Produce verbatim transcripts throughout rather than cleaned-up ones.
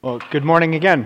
Well, good morning again.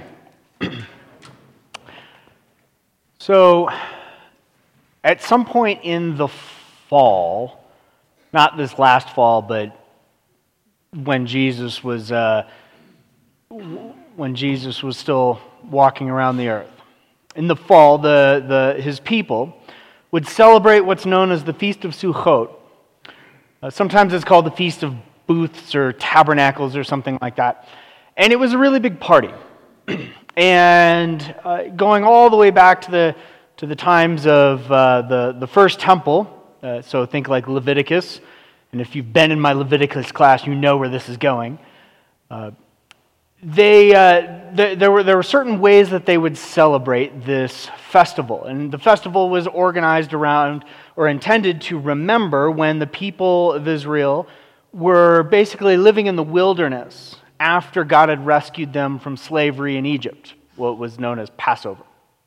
So, at some point in the fall, not this last fall, but when Jesus was uh, when Jesus was still walking around the earth, in the fall, the, the his people would celebrate what's known as the Feast of Sukkot. Uh, sometimes it's called the Feast of Booths or Tabernacles or something like that. And it was a really big party. and uh, going all the way back to the to the times of uh, the, the first temple, uh, so think like Leviticus, and if you've been in my Leviticus class, you know where this is going. Uh, they uh, th- there were there were certain ways that they would celebrate this festival, and the festival was organized around or intended to remember when the people of Israel were basically living in the wilderness after God had rescued them from slavery in Egypt, what was known as Passover.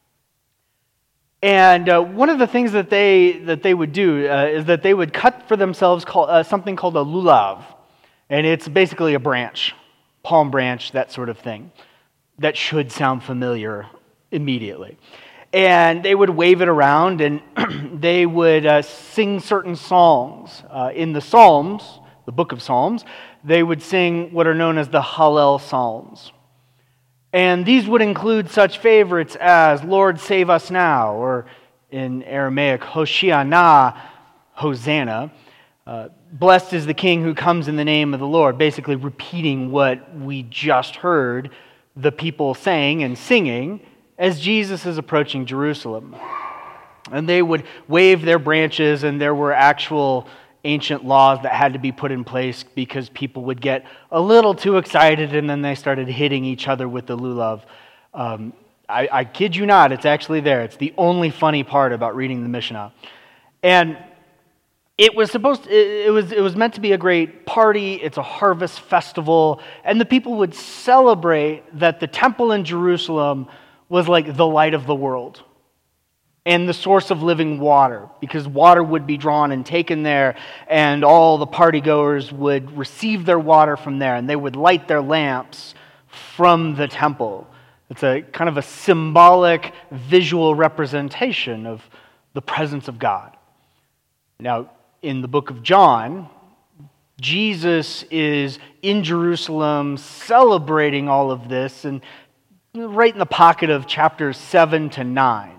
And uh, one of the things that they that they would do uh, is that they would cut for themselves call, uh, something called a lulav, and it's basically a branch, palm branch, that sort of thing. That should sound familiar immediately. And they would wave it around, and they would uh, sing certain songs. Uh, in the Psalms, the book of Psalms, they would sing what are known as the Hallel Psalms. And these would include such favorites as, Lord, save us now, or in Aramaic, Hoshiana, Hosanna. Uh, Blessed is the King who comes in the name of the Lord, basically repeating what we just heard the people saying and singing as Jesus is approaching Jerusalem. And they would wave their branches, and there were actual ancient laws that had to be put in place because people would get a little too excited and then they started hitting each other with the lulav. Um, I, I kid you not, it's actually there. It's the only funny part about reading the Mishnah. And it was supposed to, it, it was it was meant to be a great party. It's a harvest festival, and the people would celebrate that the temple in Jerusalem was like the light of the world and the source of living water, because water would be drawn and taken there, and all the partygoers would receive their water from there, and they would light their lamps from the temple. It's a kind of a symbolic visual representation of the presence of God. Now, in the book of John, Jesus is in Jerusalem celebrating all of this, and right in the pocket of chapters seven to nine.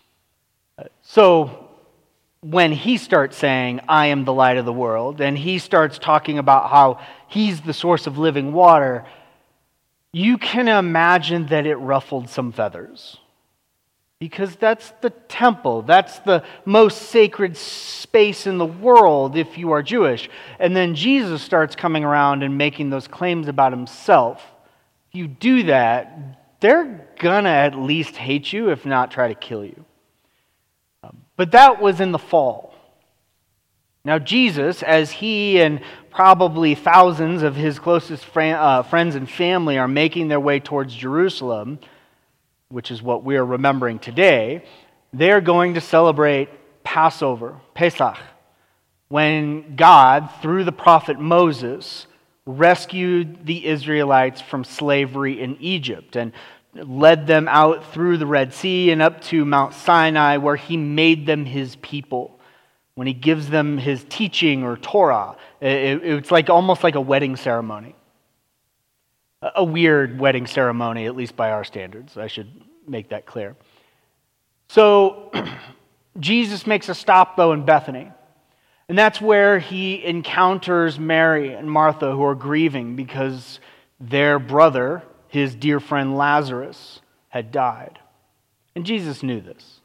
So when he starts saying, I am the light of the world, and he starts talking about how he's the source of living water, you can imagine that it ruffled some feathers. Because that's the temple. That's the most sacred space in the world if you are Jewish. And then Jesus starts coming around and making those claims about himself. If you do that, they're gonna at least hate you, if not try to kill you. But that was in the fall. Now Jesus, as he and probably thousands of his closest fran- uh, friends and family are making their way towards Jerusalem, which is what we are remembering today, they're going to celebrate Passover, Pesach, when God, through the prophet Moses, rescued the Israelites from slavery in Egypt and led them out through the Red Sea and up to Mount Sinai, where he made them his people. When he gives them his teaching or Torah, it, it's like almost like a wedding ceremony. A weird wedding ceremony, at least by our standards. I should make that clear. So Jesus makes a stop, though, in Bethany. And that's where he encounters Mary and Martha, who are grieving because their brother, his dear friend Lazarus, had died. And Jesus knew this.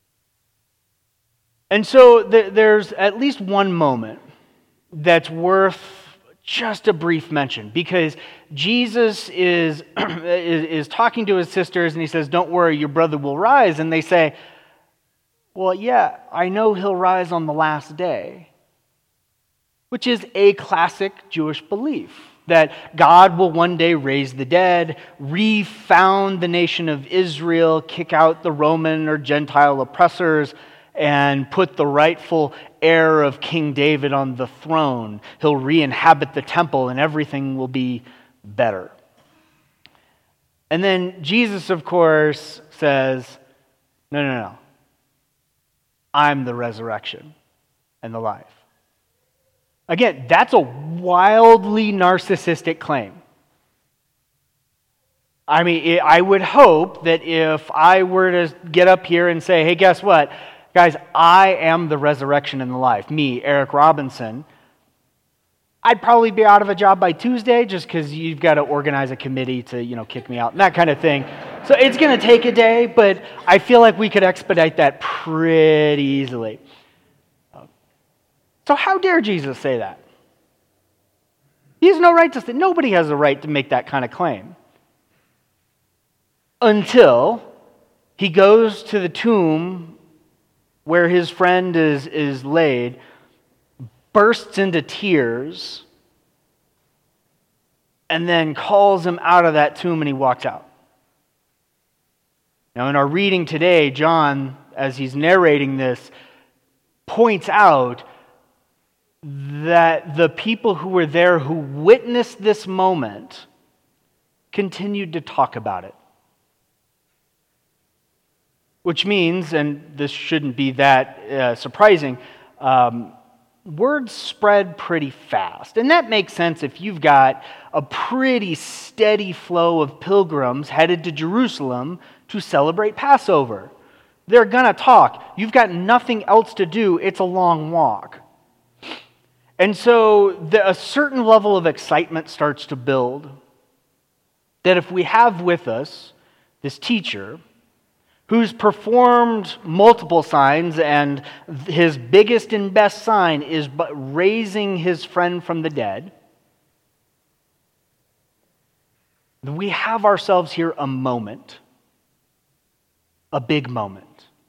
And so th- there's at least one moment that's worth just a brief mention, because Jesus is, is, is talking to his sisters and he says, don't worry, your brother will rise. And they say, well, yeah, I know he'll rise on the last day, which is a classic Jewish belief, that God will one day raise the dead, refound the nation of Israel, kick out the Roman or Gentile oppressors, and put the rightful heir of King David on the throne. He'll re-inhabit the temple and everything will be better. And then Jesus, of course, says, no, no, no. I'm the resurrection and the life. Again, that's a wildly narcissistic claim. I mean, I would hope that if I were to get up here and say, hey, guess what? Guys, I am the resurrection and the life. Me, Eric Robinson. I'd probably be out of a job by Tuesday just because you've got to organize a committee to, you know, kick me out and that kind of thing. So it's going to take a day, but I feel like we could expedite that pretty easily. So how dare Jesus say that? He has no right to say, nobody has a right to make that kind of claim. Until he goes to the tomb where his friend is, is laid, bursts into tears, and then calls him out of that tomb and he walks out. Now in our reading today, John, as he's narrating this, points out that the people who were there who witnessed this moment continued to talk about it. Which means, and this shouldn't be that uh, surprising, um, words spread pretty fast. And that makes sense if you've got a pretty steady flow of pilgrims headed to Jerusalem to celebrate Passover. They're going to talk. You've got nothing else to do. It's a long walk. And so the, a certain level of excitement starts to build that if we have with us this teacher who's performed multiple signs, and his biggest and best sign is but raising his friend from the dead, we have ourselves here a moment, a big moment.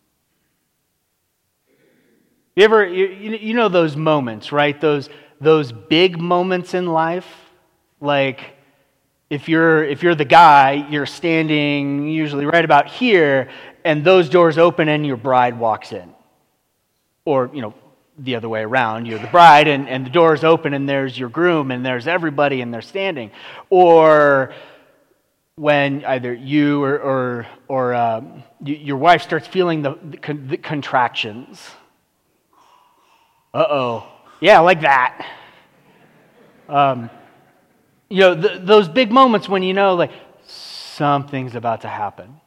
You ever, you, you know those moments, right? Those those big moments in life, like if you're if you're the guy, you're standing usually right about here, and those doors open and your bride walks in. Or, you know, the other way around, you're the bride and, and the doors open and there's your groom and there's everybody and they're standing. Or when either you or or, or um, you, your wife starts feeling the, the, con- the contractions. Uh-oh. Yeah, like that. Um, you know, th- those big moments when you know, like, something's about to happen.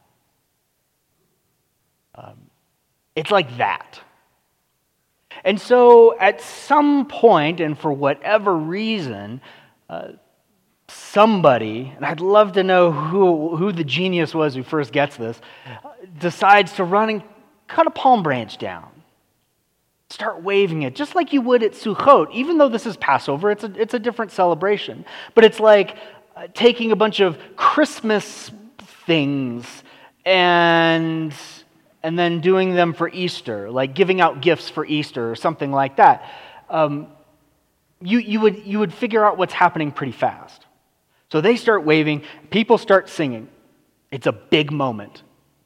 Um, it's like that. And so at some point, and for whatever reason, uh, somebody, and I'd love to know who, who the genius was who first gets this, uh, decides to run and cut a palm branch down. Start waving it, just like you would at Sukkot. Even though this is Passover, it's a, it's a different celebration. But it's like uh, taking a bunch of Christmas things and, and then doing them for Easter, like giving out gifts for Easter or something like that. Um, you, you, would, you would figure out what's happening pretty fast. So they start waving, people start singing. It's a big moment.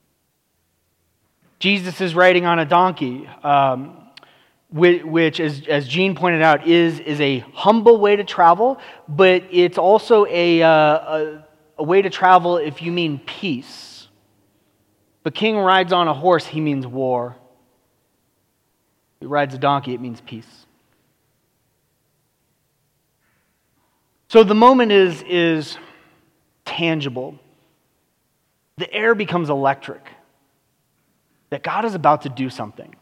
Jesus is riding on a donkey. Um, Which, as, as Gene pointed out, is, is a humble way to travel, but it's also a, uh, a, a way to travel if you mean peace. If a king rides on a horse, he means war. If he rides a donkey, it means peace. So the moment is, is tangible. The air becomes electric. That God is about to do something.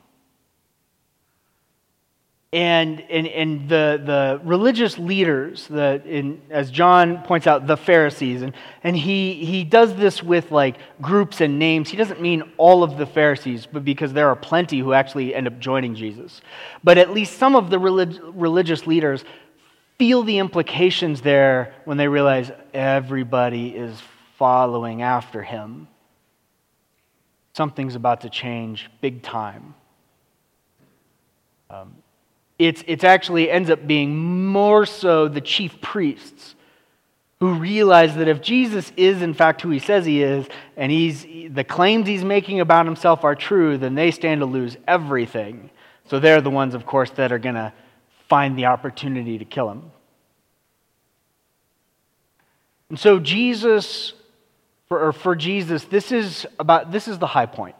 And, and, and the, the religious leaders, the, in, as John points out, the Pharisees, and, and he, he does this with like groups and names. He doesn't mean all of the Pharisees, but because there are plenty who actually end up joining Jesus. But at least some of the relig- religious leaders feel the implications there when they realize everybody is following after him. Something's about to change big time. Um, It's, it's actually ends up being more so the chief priests who realize that if Jesus is in fact who he says he is, and he's the claims he's making about himself are true, then they stand to lose everything. So they're the ones, of course, that are going to find the opportunity to kill him. And so Jesus For, or for Jesus, this is about this is the high point.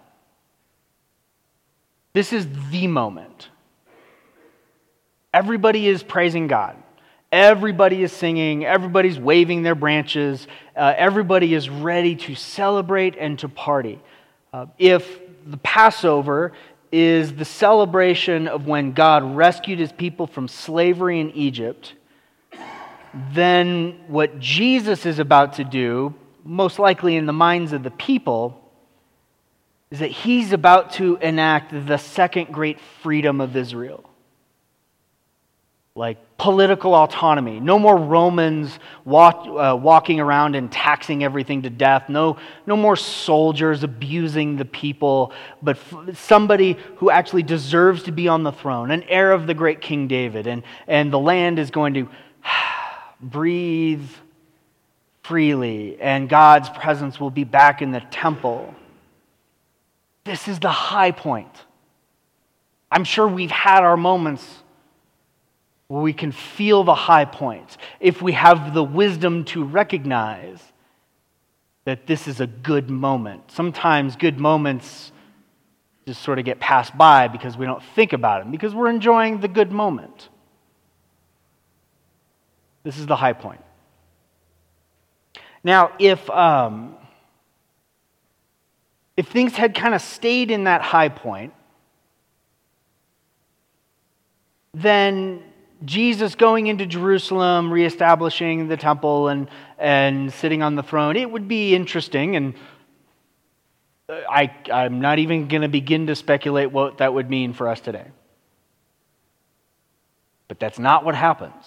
This is the moment. Everybody is praising God. Everybody is singing. Everybody's waving their branches. Uh, everybody is ready to celebrate and to party. Uh, if the Passover is the celebration of when God rescued his people from slavery in Egypt, then what Jesus is about to do, most likely in the minds of the people, is that he's about to enact the second great freedom of Israel. Like political autonomy. No more Romans walk, uh, walking around and taxing everything to death. No, no more soldiers abusing the people, but f- somebody who actually deserves to be on the throne, an heir of the great King David. And, and the land is going to breathe freely, and God's presence will be back in the temple. This is the high point. I'm sure we've had our moments where we can feel the high points if we have the wisdom to recognize that this is a good moment. Sometimes good moments just sort of get passed by because we don't think about them, because we're enjoying the good moment. This is the high point. Now, if um, if things had kind of stayed in that high point, then Jesus going into Jerusalem, reestablishing the temple and, and sitting on the throne, it would be interesting, and I, I'm not even going to begin to speculate what that would mean for us today. But that's not what happens.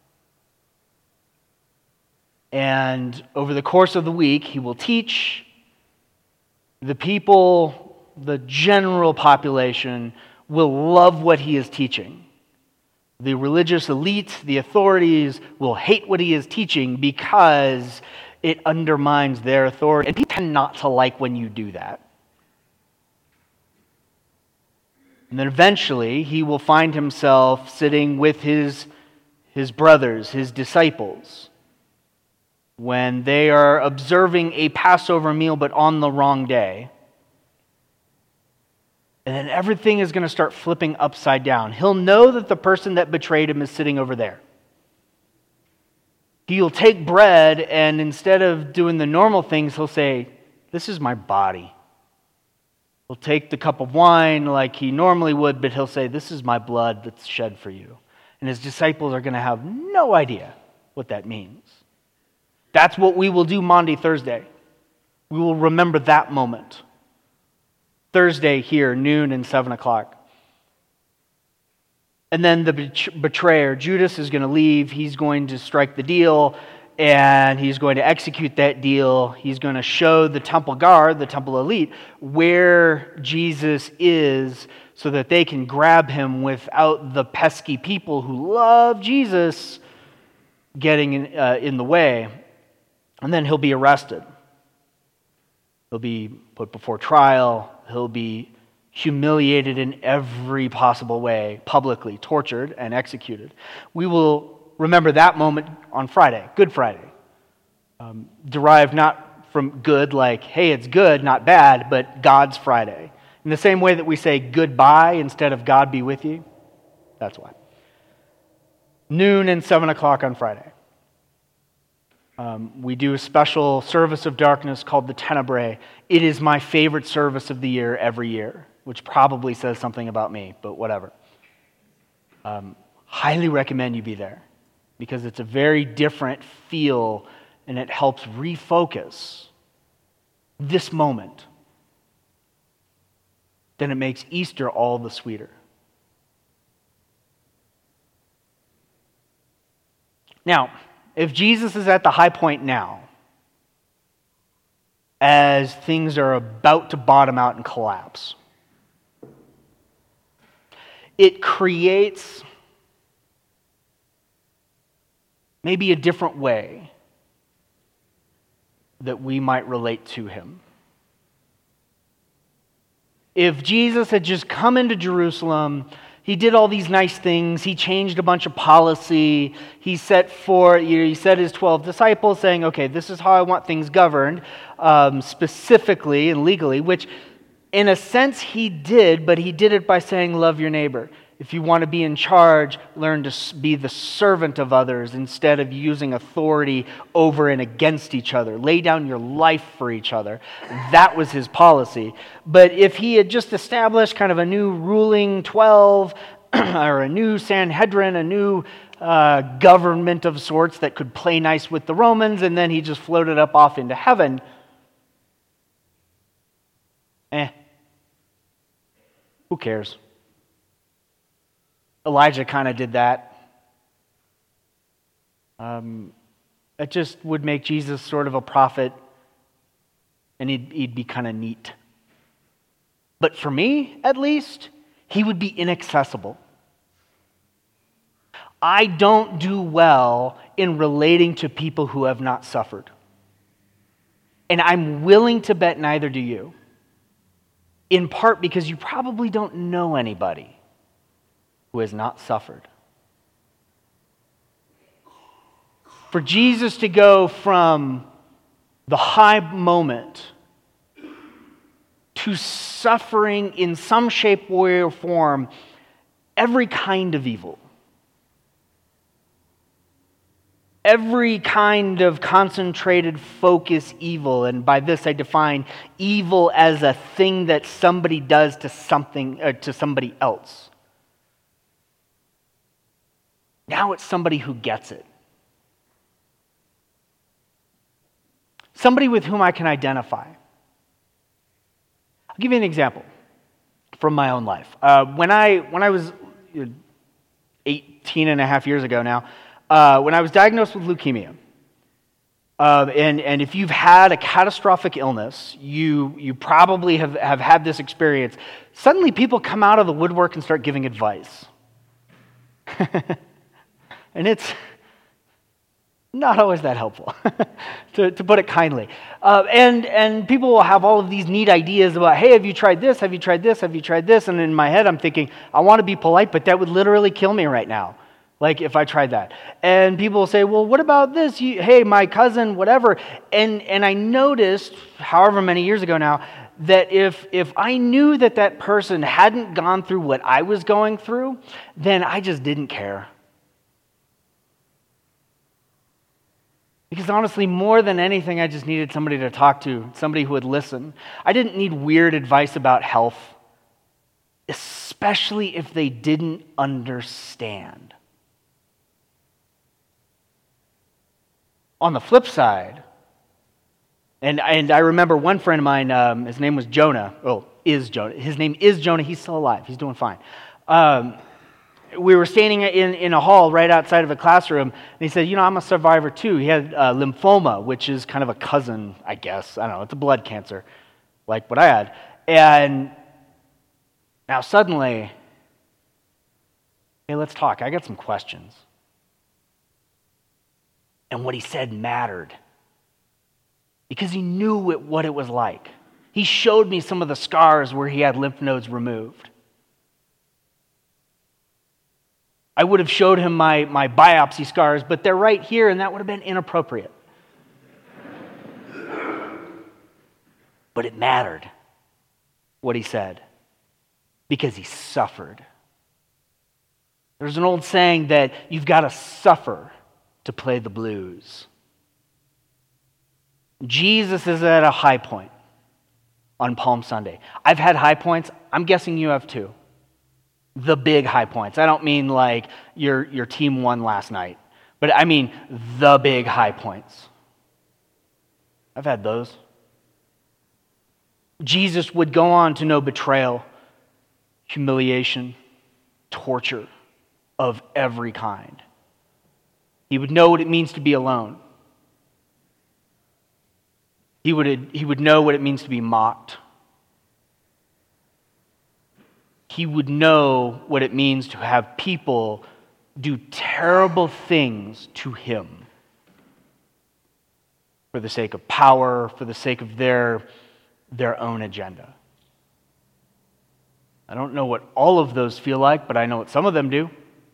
And over the course of the week, he will teach the people, the general population, will love what he is teaching. The religious elite, the authorities will hate what he is teaching because it undermines their authority. And people tend not to like when you do that. And then eventually he will find himself sitting with his, his brothers, his disciples, when they are observing a Passover meal but on the wrong day. And then everything is going to start flipping upside down. He'll know that the person that betrayed him is sitting over there. He'll take bread, and instead of doing the normal things, he'll say, "This is my body." He'll take the cup of wine like he normally would, but he'll say, "This is my blood that's shed for you." And his disciples are going to have no idea what that means. That's what we will do Maundy Thursday. We will remember that moment. Thursday here, noon and seven o'clock. And then the betrayer, Judas, is going to leave. He's going to strike the deal, and he's going to execute that deal. He's going to show the temple guard, the temple elite, where Jesus is so that they can grab him without the pesky people who love Jesus getting in, uh, in the way. And then he'll be arrested. He'll be put before trial. He'll be humiliated in every possible way, publicly tortured and executed. We will remember that moment on Friday, Good Friday, um, derived not from good like, hey, it's good, not bad, but God's Friday. In the same way that we say goodbye instead of God be with you, that's why. Noon and seven o'clock on Friday. Um, we do a special service of darkness called the Tenebrae. It is my favorite service of the year every year, which probably says something about me, but whatever. Um, highly recommend you be there because it's a very different feel and it helps refocus this moment. Then it makes Easter all the sweeter. Now, if Jesus is at the high point now, as things are about to bottom out and collapse, it creates maybe a different way that we might relate to him. If Jesus had just come into Jerusalem, He did all these nice things. He changed a bunch of policy. He set for you know, he set his twelve disciples, saying, "Okay, this is how I want things governed, um, specifically and legally." Which, in a sense, he did, but he did it by saying, "Love your neighbor." If you want to be in charge, learn to be the servant of others instead of using authority over and against each other. Lay down your life for each other. That was his policy. But if he had just established kind of a new ruling twelve or a new Sanhedrin, a new uh, government of sorts that could play nice with the Romans, and then he just floated up off into heaven, eh, who cares? Elijah kind of did that. Um, it just would make Jesus sort of a prophet, and he'd, he'd be kind of neat. But for me, at least, he would be inaccessible. I don't do well in relating to people who have not suffered. And I'm willing to bet neither do you. In part because you probably don't know anybody who has not suffered. For Jesus to go from the high moment to suffering in some shape, way, or form every kind of evil, every kind of concentrated focus evil, and by this I define evil as a thing that somebody does to something, uh, to somebody else. Now it's somebody who gets it. Somebody with whom I can identify. I'll give you an example from my own life. Uh, when I when I was eighteen and a half years ago now, uh, when I was diagnosed with leukemia, uh, and, and if you've had a catastrophic illness, you, you probably have, have had this experience. Suddenly people come out of the woodwork and start giving advice. And it's not always that helpful, to, to put it kindly. Uh, and, and people will have all of these neat ideas about, hey, have you tried this? Have you tried this? Have you tried this? And in my head, I'm thinking, I want to be polite, but that would literally kill me right now, like if I tried that. And people will say, well, what about this? You, hey, my cousin, whatever. And, and I noticed, however many years ago now, that if, if I knew that that person hadn't gone through what I was going through, then I just didn't care. Because honestly, more than anything, I just needed somebody to talk to, somebody who would listen. I didn't need weird advice about health, especially if they didn't understand. On the flip side, and, and I remember one friend of mine, um, his name was Jonah. Oh, is Jonah. His name is Jonah. He's still alive. He's doing fine. Um, We were standing in, in a hall right outside of a classroom, and he said, you know, I'm a survivor too. He had uh, lymphoma, which is kind of a cousin, I guess. I don't know, it's a blood cancer, like what I had. And now suddenly, hey, let's talk. I got some questions. And what he said mattered, because he knew it, what it was like. He showed me some of the scars where he had lymph nodes removed. I would have showed him my, my biopsy scars, but they're right here, and that would have been inappropriate. But it mattered, what he said, because he suffered. There's an old saying that you've got to suffer to play the blues. Jesus is at a high point on Palm Sunday. I've had high points. I'm guessing you have too. The big high points. I don't mean like your, your team won last night, but I mean the big high points. I've had those. Jesus would go on to know betrayal, humiliation, torture of every kind. He would know what it means to be alone. He would, he would know what it means to be mocked. He would know what it means to have people do terrible things to him for the sake of power, for the sake of their, their own agenda. I don't know what all of those feel like, but I know what some of them do.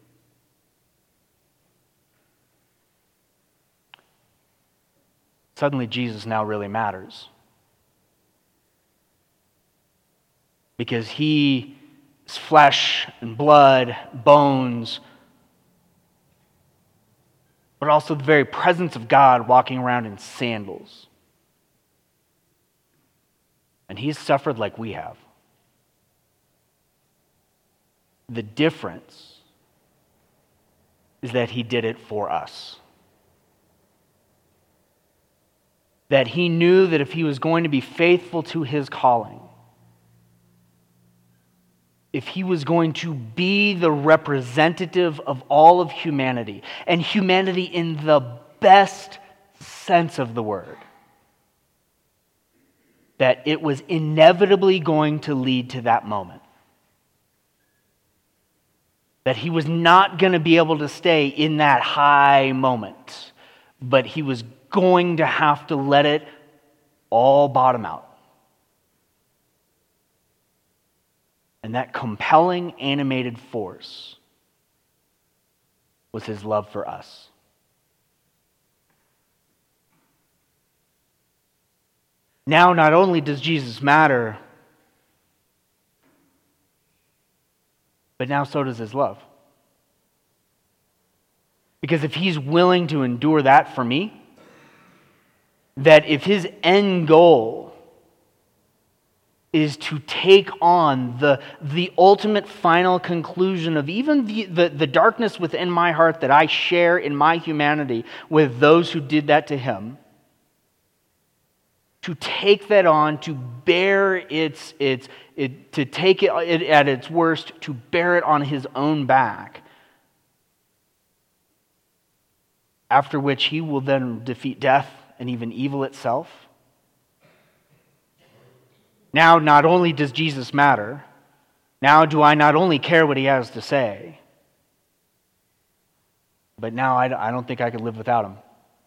Suddenly, Jesus now really matters. Because he is flesh and blood, bones, but also the very presence of God walking around in sandals. And he's suffered like we have. The difference is that he did it for us. That he knew that if he was going to be faithful to his calling, if he was going to be the representative of all of humanity, and humanity in the best sense of the word, that it was inevitably going to lead to that moment. That he was not going to be able to stay in that high moment, but he was going to have to let it all bottom out. And that compelling, animated force was his love for us. Now, not only does Jesus matter, but now so does his love. Because if he's willing to endure that for me, that if his end goal is to take on the, the ultimate final conclusion of even the, the, the darkness within my heart that I share in my humanity with those who did that to him, to take that on, to bear its, its it, to take it at its worst, to bear it on his own back, after which he will then defeat death and even evil itself. Now, not only does Jesus matter, now do I not only care what he has to say, but now I, I don't think I could live without him.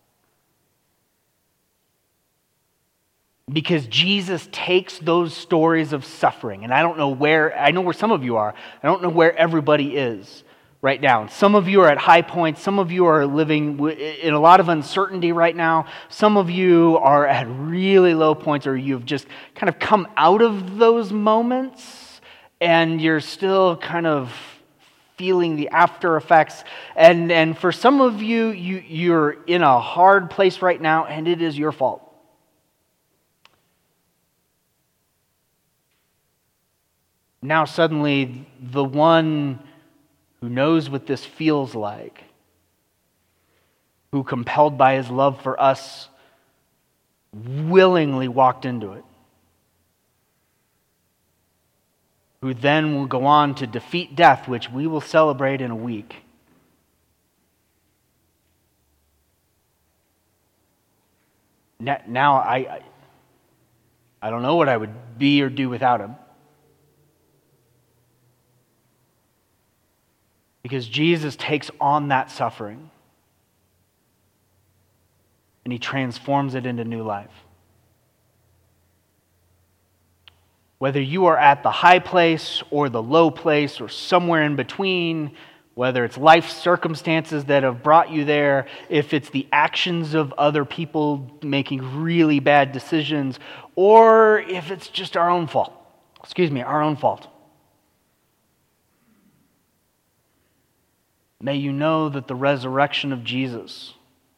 Because Jesus takes those stories of suffering, and I don't know where, I know where some of you are, I don't know where everybody is right now. Some of you are at high points, some of you are living in a lot of uncertainty right now, some of you are at really low points, or you've just kind of come out of those moments, and you're still kind of feeling the after effects. And, and for some of you, you, you're in a hard place right now, and it is your fault. Now suddenly, the one who knows what this feels like, who, compelled by his love for us, willingly walked into it, who then will go on to defeat death, which we will celebrate in a week. Now I, I don't know what I would be or do without him. Because Jesus takes on that suffering and he transforms it into new life. Whether you are at the high place or the low place or somewhere in between, whether it's life circumstances that have brought you there, if it's the actions of other people making really bad decisions, or if it's just our own fault. Excuse me, our own fault. May you know that the resurrection of Jesus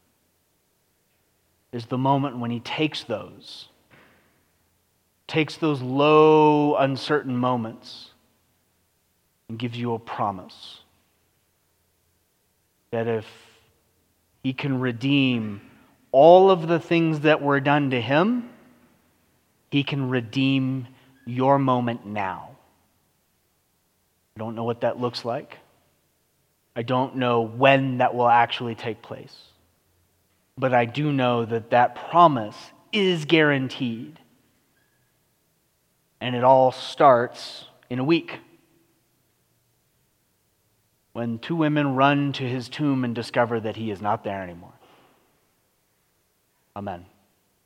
is the moment when he takes those, takes those low, uncertain moments and gives you a promise that if he can redeem all of the things that were done to him, he can redeem your moment now. I don't know what that looks like. I don't know when that will actually take place. But I do know that that promise is guaranteed. And it all starts in a week, when two women run to his tomb and discover that he is not there anymore. Amen.